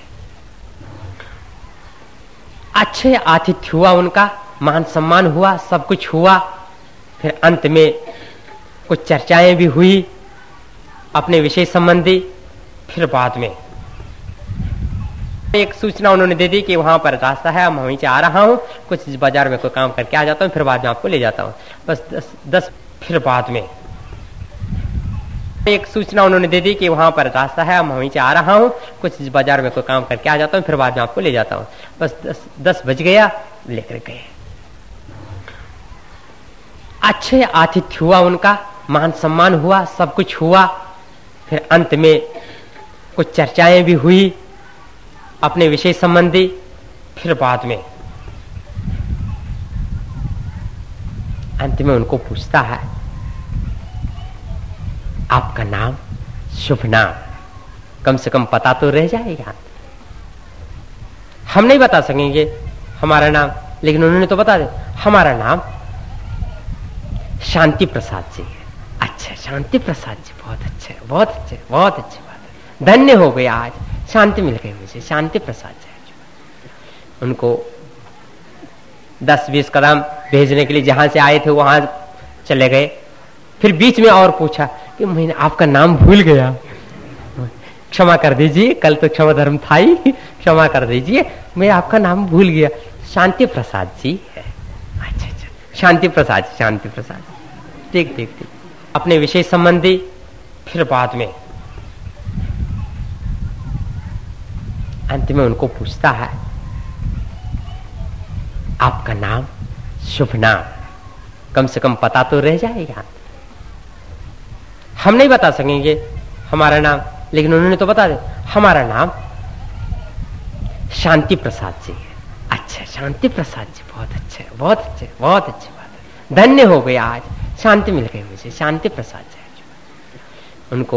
Speaker 1: अच्छे आतिथ्य हुआ उनका, मान सम्मान हुआ, सब कुछ हुआ। फिर अंत में कुछ चर्चाएं भी हुई अपने विषय संबंधी। फिर बाद में एक सूचना उन्होंने दे दी कि वहां पर रास्ता है, मैं वहीं से आ रहा हूँ, कुछ बाजार में कोई काम करके आ जाता हूँ, फिर बाद में आपको ले जाता हूँ। बस दस, दस फिर बाद में एक सूचना उन्होंने दे दी कि वहां पर रास्ता है, मैं वहीं से आ रहा हूँ, कुछ बाजार में कोई काम करके आ जाता हूँ, फिर बाद में आपको ले जाता हूँ। बस दस, दस बज गया, लेकर गए। अच्छे आतिथ्य हुआ उनका, मान सम्मान हुआ, सब कुछ हुआ। फिर अंत में कुछ चर्चाएं भी हुई अपने विषय संबंधी। फिर बाद में अंत में उनको पूछता है, आपका नाम, शुभ नाम, कम से कम पता तो रह जाएगा। हम नहीं बता सकेंगे हमारा नाम, लेकिन उन्होंने तो बता दिया, हमारा नाम शांति प्रसाद जी है। अच्छा, शांति प्रसाद जी, बहुत अच्छे, बहुत अच्छे, बहुत अच्छी बात है, धन्य हो गया, आज शांति मिल गई मुझे, शांति प्रसाद जी। उनको दस बीस कदम भेजने के लिए जहां से आए थे वहां चले गए। फिर बीच में और पूछा कि मैंने आपका नाम भूल गया, क्षमा कर दीजिए, कल तो क्षमा धर्म था ही, क्षमा कर दीजिए, मैं आपका नाम भूल गया। शांति प्रसाद जी है। अच्छा अच्छा, शांति प्रसाद, शांति प्रसाद, ठीक ठीक ठीक। अपने विषय संबंधी फिर बाद में अंत में उनको पूछता है, आपका नाम, शुभ नाम, कम से कम पता तो रह जाएगा। हम नहीं बता सकेंगे हमारा नाम, लेकिन उन्होंने तो बता दिया, हमारा नाम शांति प्रसाद जी है। अच्छा, शांति प्रसाद जी, बहुत अच्छे, बहुत अच्छे, बहुत अच्छी बात है, धन्य हो गया, आज शांति मिल गई मुझे, शांति प्रसाद जी। उनको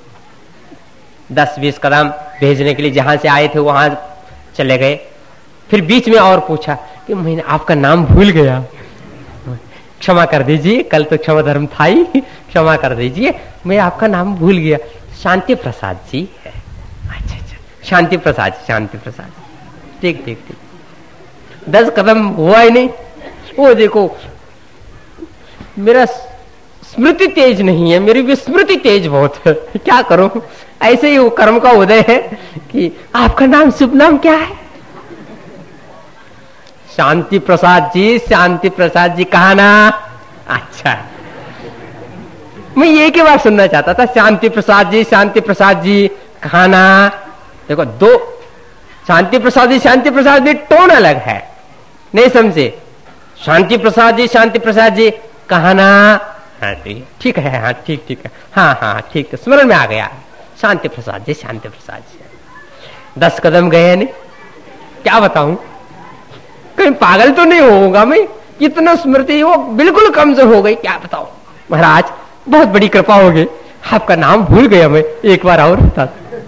Speaker 1: दस बीस कदम भेजने के लिए जहां से आए थे वहां चले गए। फिर बीच में और पूछा कि मैंने आपका नाम भूल गया, क्षमा कर दीजिए, कल तो क्षमा धर्म था ही, क्षमा कर दीजिए, मैं आपका नाम भूल गया। शांति प्रसाद जी है। अच्छा अच्छा, शांति प्रसाद, शांति प्रसाद, ठीक ठीक ठीक। दस कदम हुआ ही नहीं, वो देखो मेरा स्मृति तेज नहीं है, मेरी विस्मृति तेज बहुत है, क्या करूं। ऐसे ही वो कर्म का उदय है कि आपका नाम, शुभ नाम क्या है? शांति प्रसाद जी, शांति प्रसाद जी, कहा ना? अच्छा, मैं ये के बार सुनना चाहता था, शांति प्रसाद जी, शांति प्रसाद जी, कहा ना? देखो, दो शांति प्रसाद जी, शांति प्रसाद जी, टोन अलग है, नहीं समझे? शांति प्रसाद जी, शांति प्रसाद जी, कहा ना? हाँ ठीक है, हाँ ठीक ठीक है, हाँ हाँ ठीक है, स्मरण में आ गया, शांति प्रसाद जी, शांति प्रसाद जी। दस कदम गए नहीं, क्या बताऊं, कहीं पागल तो नहीं होगा मैं, कितना स्मृति वो बिल्कुल कमजोर हो गई, क्या बताऊं। महाराज बहुत बड़ी कृपा हो गई, आपका नाम भूल गया मैं, एक बार और बता।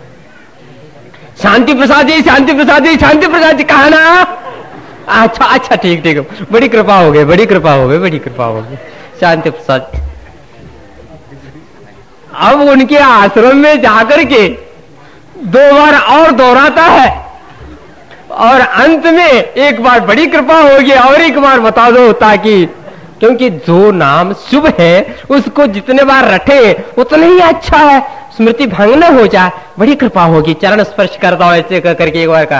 Speaker 1: शांति प्रसाद जी, शांति प्रसाद जी, शांति प्रसाद जी, कहा ना? अच्छा अच्छा, ठीक ठीक है, बड़ी कृपा हो गई, बड़ी कृपा हो गई, बड़ी कृपा हो गई, शांति प्रसाद। अब उनके आश्रम में जाकर के दो बार और दोहराता है, और अंत में एक बार बड़ी कृपा होगी और एक बार बता दो, ताकि, क्योंकि जो नाम शुभ है उसको जितने बार रटे उतना ही अच्छा है, स्मृति भंग न हो जाए, बड़ी कृपा होगी। चरण स्पर्श करता हो ऐसे करके एक बार का,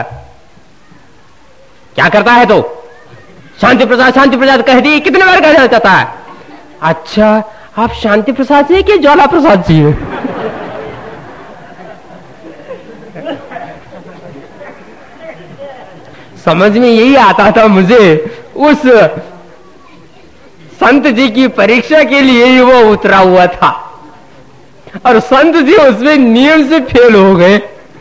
Speaker 1: क्या करता है तो शांति प्रसाद, शांति प्रसाद कह दी, कितने बार कहना चाहता है? अच्छा, आप शांति प्रसाद जी कि ज्वाला प्रसाद जी है? समझ में यही आता था मुझे, उस संत जी की परीक्षा के लिए ही वो उतरा हुआ था, और संत जी उसमें नियम से फेल हो गए।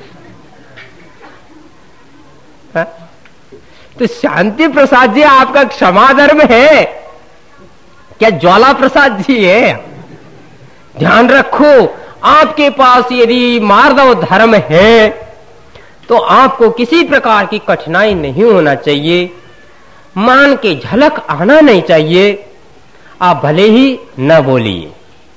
Speaker 1: तो शांति प्रसाद जी आपका क्षमा धर्म है क्या ज्वाला प्रसाद जी है? ध्यान रखो, आपके पास यदि मार्दव धर्म है तो आपको किसी प्रकार की कठिनाई नहीं होना चाहिए, मान के झलक आना नहीं चाहिए, आप भले ही न बोलिए,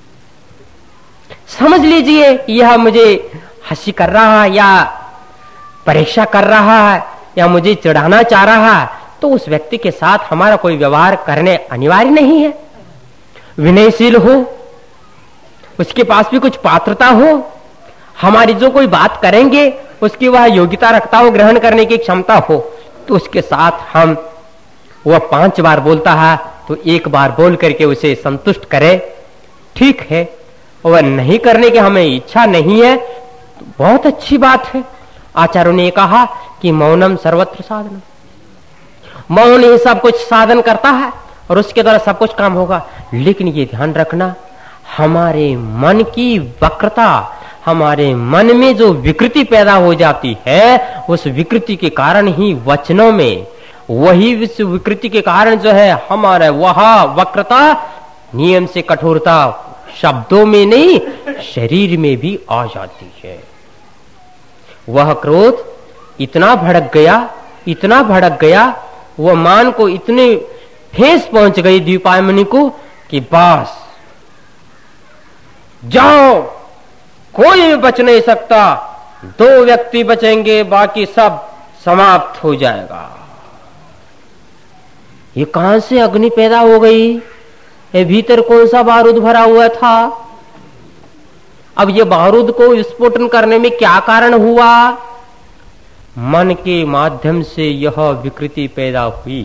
Speaker 1: समझ लीजिए यह मुझे हंसी कर रहा है या परीक्षा कर रहा है या मुझे चिढ़ाना चाह रहा है, तो उस व्यक्ति के साथ हमारा कोई व्यवहार करने अनिवार्य नहीं है। विनयशील हो, उसके पास भी कुछ पात्रता हो, हमारी जो कोई बात करेंगे उसकी वह योग्यता रखता हो, ग्रहण करने की क्षमता हो, तो उसके साथ हम, वह पांच बार बोलता है तो एक बार बोल करके उसे संतुष्ट करें, ठीक है। वह नहीं करने की हमें इच्छा नहीं है तो बहुत अच्छी बात है। आचार्यों ने कहा कि मौनम सर्वत्र साधन, मौन ही सब कुछ साधन करता है और उसके द्वारा सब कुछ काम होगा। लेकिन ये ध्यान रखना, हमारे मन की वक्रता, हमारे मन में जो विकृति पैदा हो जाती है, उस विकृति के कारण ही वचनों में, वही विकृति के कारण जो है हमारा वह वक्रता, नियम से कठोरता शब्दों में नहीं शरीर में भी आ जाती है। वह क्रोध इतना भड़क गया, इतना भड़क गया, वह मान को इतने ठेस पहुंच गई द्वीपायमणि को कि बस जाओ, कोई बच नहीं सकता, दो व्यक्ति बचेंगे, बाकी सब समाप्त हो जाएगा। ये कहां से अग्नि पैदा हो गई? ये भीतर कौन सा बारूद भरा हुआ था? अब ये बारूद को विस्फोटन करने में क्या कारण हुआ? मन के माध्यम से यह विकृति पैदा हुई।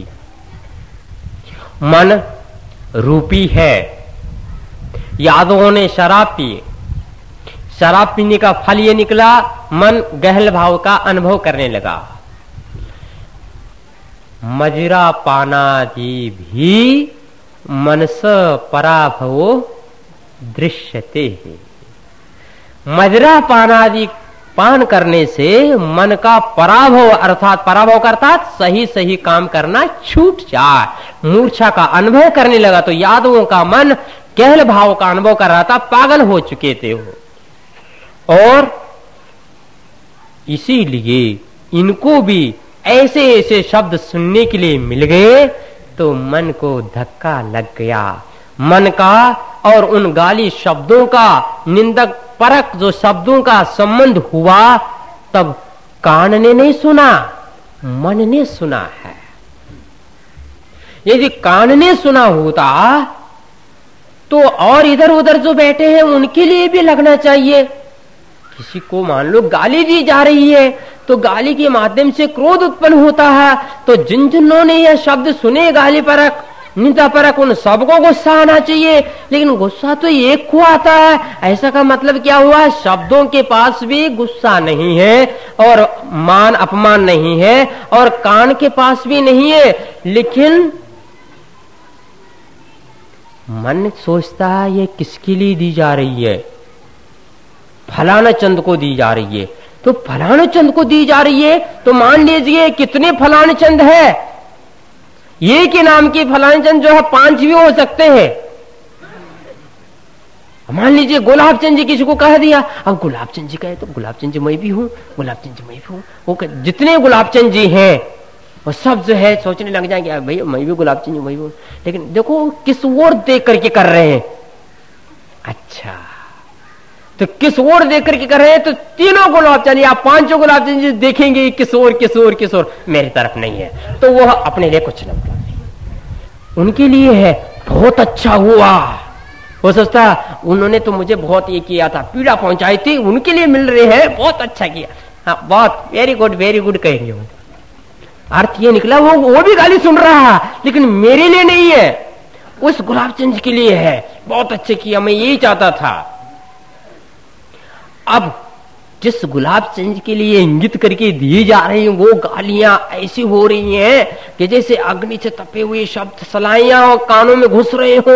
Speaker 1: मन रूपी है। यादवों ने शराब पिए, शराब पीने का फल ये निकला, मन गहल भाव का अनुभव करने लगा। मदिरा पानादि भी मनस पराभवो दृश्यते है। मदिरा पानादि पान करने से मन का पराभव अर्थात पराभव का अर्थात सही सही काम करना छूट जाए, मूर्छा का अनुभव करने लगा। तो यादवों का मन कहल भाव का अनुभव कर रहा था, पागल हो चुके थे वो। और इसीलिए इनको भी ऐसे ऐसे शब्द सुनने के लिए मिल गए तो मन को धक्का लग गया। मन का और उन गाली शब्दों का, निंदक परक जो शब्दों का संबंध हुआ, तब कान ने नहीं सुना, मन ने सुना है। यदि कान ने सुना होता तो और इधर उधर जो बैठे हैं उनके लिए भी लगना चाहिए। किसी को मान लो गाली दी जा रही है तो गाली के माध्यम से क्रोध उत्पन्न होता है, तो जिन जिन्होंने यह शब्द सुने गाली परक निंदा परक उन सबको गुस्सा आना चाहिए, लेकिन गुस्सा तो एक को आता है। ऐसा का मतलब क्या हुआ? शब्दों के पास भी गुस्सा नहीं है और मान अपमान नहीं है और कान के पास भी नहीं है, लेकिन मन सोचता है ये किसके लिए दी जा रही है? फलाना चंद को दी जा रही है। तो फलाना चंद को दी जा रही है तो मान लीजिए कितने फलाने चंद है? ये के नाम की फलाने चंद जो है पांच भी हो सकते हैं। मान लीजिए गुलाब चंद जी किसी को कह दिया, अब गुलाब चंद जी कहे तो गुलाब चंद जी मैं भी हूं, गुलाब चंद जी मैं भी हूं। वो जितने गुलाब चंद जी हैं वो सब जो है सोचने लग जाएंगे भैया मैं भी गुलाब चंद जी मैं भी हूं। लेकिन देखो किस ओर देख करके कर रहे हैं। अच्छा तो किस ओर देख करके कर रहे हैं? तो तीनों गुलाब चंद या पांचों गुलाब चंद जी देखेंगे किस ओर किस ओर किस ओर, मेरी तरफ नहीं है। तो वह अपने लिए कुछ नहीं, उनके लिए है। बहुत अच्छा हुआ, वो सोचता उन्होंने तो मुझे बहुत ये किया था, पीड़ा पहुंचाई थी, उनके लिए मिल रहे हैं, बहुत अच्छा किया। हाँ बहुत वेरी गुड वेरी गुड कहेंगे। अर्थ ये निकला वो वो भी गाली सुन रहा है लेकिन मेरे लिए नहीं है, उस गुलाब चंद के लिए है। बहुत अच्छे किया, मैं यही चाहता था। अब जिस गुलाब चंद के लिए इंगित करके दी जा रही हैं वो गालियां ऐसी हो रही हैं कि जैसे अग्नि से तपे हुए शब्द सलाइयां और कानों में घुस रहे हो।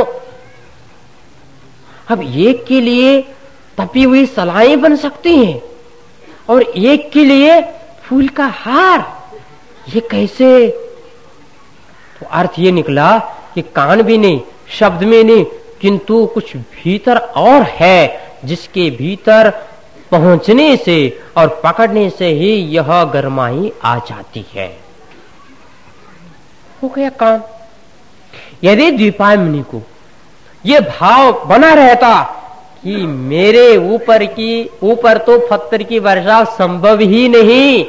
Speaker 1: अब एक के लिए तपी हुई सलाइयां बन सकती हैं और एक के लिए फूल का हार, ये कैसे? तो अर्थ ये निकला कि कान भी नहीं, शब्द में नहीं, किंतु कुछ भीतर और है जिसके भीतर पहुंचने से और पकड़ने से ही यह गरमाई आ जाती है। हो गया काम। यदि द्विपायमणि को यह भाव बना रहता कि मेरे ऊपर की ऊपर तो पत्थर की वर्षा संभव ही नहीं,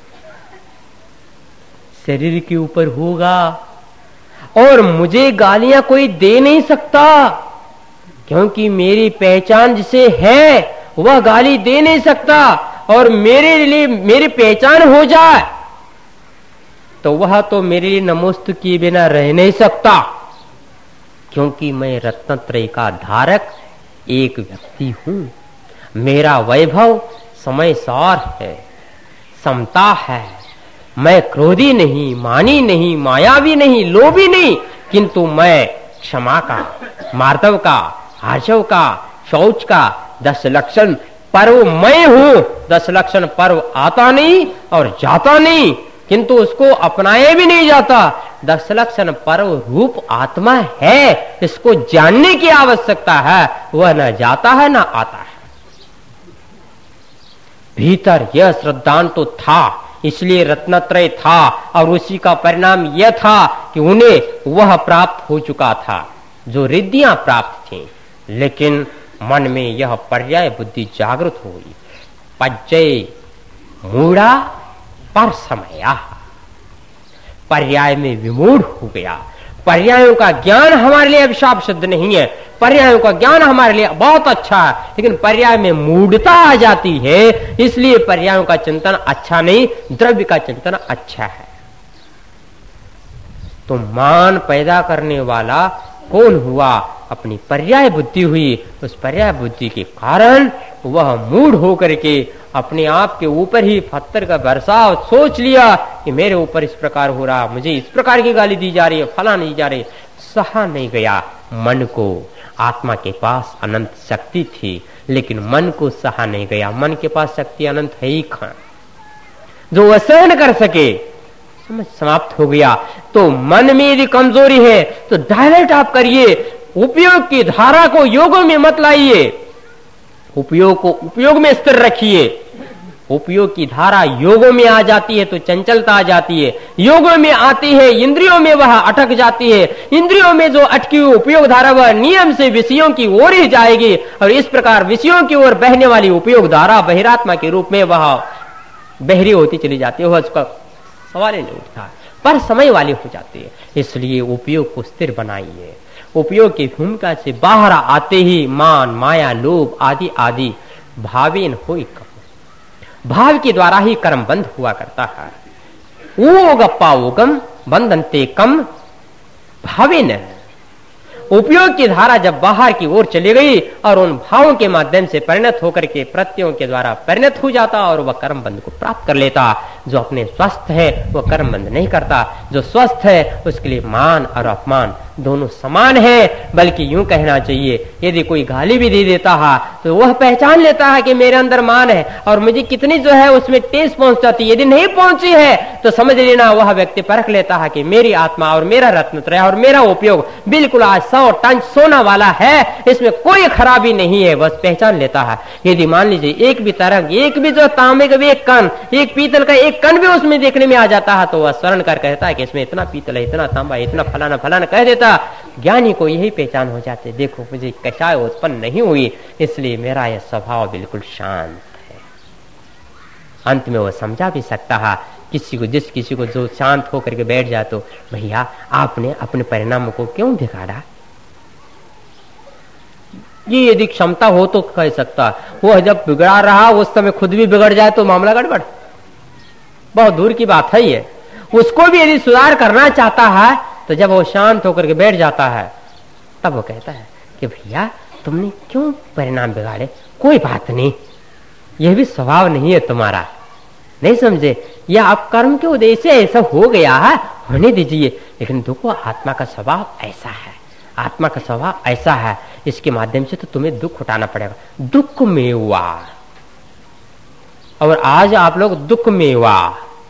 Speaker 1: शरीर के ऊपर होगा और मुझे गालियां कोई दे नहीं सकता क्योंकि मेरी पहचान जिसे है वह गाली दे नहीं सकता, और मेरे लिए मेरी पहचान हो जाए तो वह तो मेरे लिए नमोस्तु किए बिना रह नहीं सकता, क्योंकि मैं रत्नत्रय का धारक एक व्यक्ति हूं। मेरा वैभव समय सार है, समता है। मैं क्रोधी नहीं, मानी नहीं, मायावी नहीं, लोभी नहीं, किंतु मैं क्षमा का, मार्दव का, हर्षव का, शौच का दस लक्षण पर्व मैं हूं। दस लक्षण पर्व आता नहीं और जाता नहीं, किंतु उसको अपनाया भी नहीं जाता। दस लक्षण पर्व रूप आत्मा है, इसको जानने की आवश्यकता है। वह न जाता है न आता है। भीतर यह श्रद्धांत तो था, इसलिए रत्नत्रय था, और उसी का परिणाम यह था कि उन्हें वह प्राप्त हो चुका था जो रिद्धियां प्राप्त थी। लेकिन मन में यह पर्याय बुद्धि जागृत हुई। पज्जय मूढ़ा पर समया, पर्याय में विमूढ़ हो गया। पर्यायों का ज्ञान हमारे लिए अभिशाप सिद्ध नहीं है, पर्यायों का ज्ञान हमारे लिए बहुत अच्छा है, लेकिन पर्याय में मूढ़ता आ जाती है, इसलिए पर्यायों का चिंतन अच्छा नहीं, द्रव्य का चिंतन अच्छा है। तो मान पैदा करने वाला कौन हुआ? अपनी पर्याय बुद्धि हुई। उस पर्याय बुद्धि के कारण वह मूढ़ होकर के अपने आप के ऊपर ही पत्थर का बरसाव सोच लिया कि मेरे ऊपर इस प्रकार हो रहा, मुझे इस प्रकार की गाली दी जा रही है, फला नहीं जा रही। सहा नहीं गया मन को। आत्मा के पास अनंत शक्ति थी, लेकिन मन को सहा नहीं गया। मन के पास शक्ति अनंत है ही कहां जो वह सहन कर सके। समझ समाप्त हो गया। तो मन में यदि कमजोरी है तो डायरेक्ट आप करिए, उपयोग की धारा को योगों में मत लाइए, उपयोग को उपयोग में स्थिर रखिए। उपयोग की धारा योगों में आ जाती है तो चंचलता आ जाती है, योगों में आती है इंद्रियों में वह अटक जाती है, इंद्रियों में जो अटकी हुई उपयोग धारा वह नियम से विषयों की ओर ही जाएगी, और इस प्रकार विषयों की ओर बहने वाली उपयोग धारा बहिरात्मा के रूप में वह बहरी होती चली जाती है। वह उसका सवाल ही नहीं उठता, पर समय वाली हो जाती है। इसलिए उपयोग को स्थिर बनाइए। उपयोग की भूमिका से बाहर आते ही मान, माया, लोभ आदि आदि भावेन होई कर्म, भाव के द्वारा ही कर्म बंद हुआ करता है। वो गप्पा ओगम बंधनते कम भावेन। उपयोग की धारा जब बाहर की ओर चली गई और उन भावों के माध्यम से परिणत होकर के प्रत्ययों के द्वारा परिणत हो जाता और वह कर्म बंध को प्राप्त कर लेता। जो अपने स्वस्थ है वह कर्म बंध नहीं करता, जो स्वस्थ है उसके लिए मान और अपमान दोनों समान है। बल्कि यूं कहना चाहिए, यदि कोई गाली भी दे देता है तो वह पहचान लेता है कि मेरे अंदर मान है और मुझे कितनी जो है उसमें टेस पहुंच जाती है। यदि नहीं पहुंची है तो समझ लेना वह व्यक्ति परख लेता है कि मेरी आत्मा और मेरा रत्नत्रय और मेरा उपयोग बिल्कुल आज सौ टन सोना वाला है, इसमें कोई खराबी नहीं है, बस पहचान लेता है। यदि मान लीजिए एक भी तरंग, एक भी जो तांबे का भी एक कण, एक पीतल का एक कण भी उसमें देखने में आ जाता है तो वह स्वर्ण कर कहता है कि इसमें इतना पीतल है, इतना तांबा, इतना फलाना फलाना कह देता। ज्ञानी को यही पहचान हो जाते, देखो मुझे कषाय उत्पन्न नहीं हुई, इसलिए मेरा यह स्वभाव बिल्कुल शांत है। अंत में वो समझा भी सकता है किसी को, जिस किसी को जो शांत होकर के बैठ जाए तो भैया आपने अपने परिणामों को क्यों बिगाड़ा। ये यदि क्षमता हो तो कह सकता, वो जब बिगड़ा रहा उस समय खुद भी बिगड़ जाए तो मामला गड़बड़, बहुत दूर की बात है ये। उसको भी यदि सुधार करना चाहता है तो जब वो शांत होकर के बैठ जाता है तब वो कहता है कि भैया तुमने क्यों परिणाम बिगाड़े, कोई बात नहीं, यह भी स्वभाव नहीं है तुम्हारा, नहीं समझे, या आप कर्म के उद्देश्य से ऐसा हो गया है, होने दीजिए। लेकिन देखो आत्मा का स्वभाव ऐसा है, आत्मा का स्वभाव ऐसा है, इसके माध्यम से तो तुम्हें दुख उठाना पड़ेगा। दुख में हुआ, और आज आप लोग दुख में हुआ,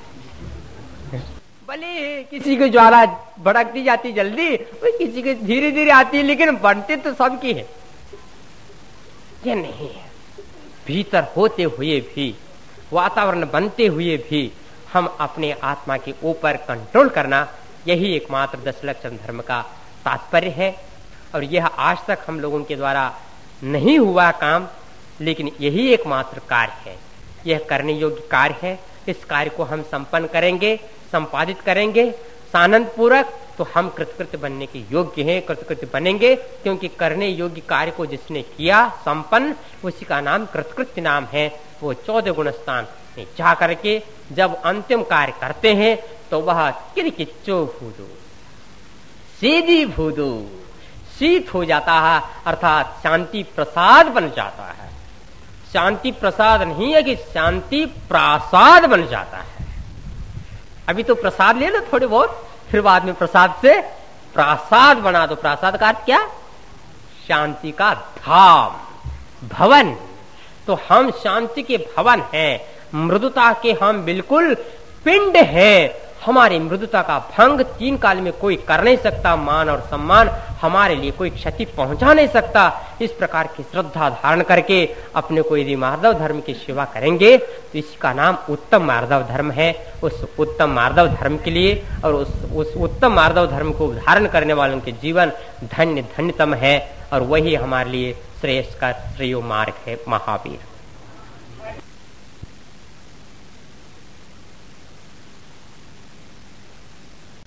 Speaker 1: भले किसी की ज्वाला भड़कती जाती जल्दी, किसी की धीरे धीरे आती है, लेकिन बनते तो सबकी है, ये नहीं है। भीतर होते हुए भी, वातावरण बनते हुए भी हम अपने आत्मा के ऊपर कंट्रोल करना, यही एकमात्र दस लक्षण धर्म का तात्पर्य है। और यह आज तक हम लोगों के द्वारा नहीं हुआ काम, लेकिन यही एकमात्र कार्य है, यह करने योग्य कार्य है। इस कार्य को हम संपन्न करेंगे, संपादित करेंगे सानंद पूर्वक, तो हम कृतकृत्य बनने के योग्य हैं, कृतकृत्य बनेंगे। क्योंकि करने योग्य कार्य को जिसने किया संपन्न, उसी का नाम कृतकृत्य नाम है। वो चौदह गुण स्थान में जा करके जब अंतिम कार्य करते हैं तो वह किरकिच्चो भूदो, सीधी भूदो, शीत हो जाता है, अर्थात शांति प्रसाद बन जाता है। शांति प्रसाद नहीं है कि शांति प्रासाद बन जाता है। अभी तो प्रसाद ले लो थोड़े बहुत, फिर बाद में प्रसाद से प्रासाद बना दो। प्रासाद का अर्थ क्या? शांति का धाम, भवन। तो हम शांति के भवन हैं, मृदुता के हम बिल्कुल पिंड हैं। हमारी मृदुता का भंग तीन काल में कोई कर नहीं सकता। मान और सम्मान हमारे लिए कोई क्षति पहुंचा नहीं सकता। इस प्रकार की श्रद्धा धारण करके अपने को यदि मार्दव धर्म की सेवा करेंगे तो इसका नाम उत्तम मार्दव धर्म है। उस उत्तम मार्दव धर्म के लिए और उस, उस उत्तम मार्दव धर्म को धारण करने वालों के जीवन धन्य धन्यतम है, और वही हमारे लिए श्रेष्ठ का श्रेय मार्ग है। महावीर।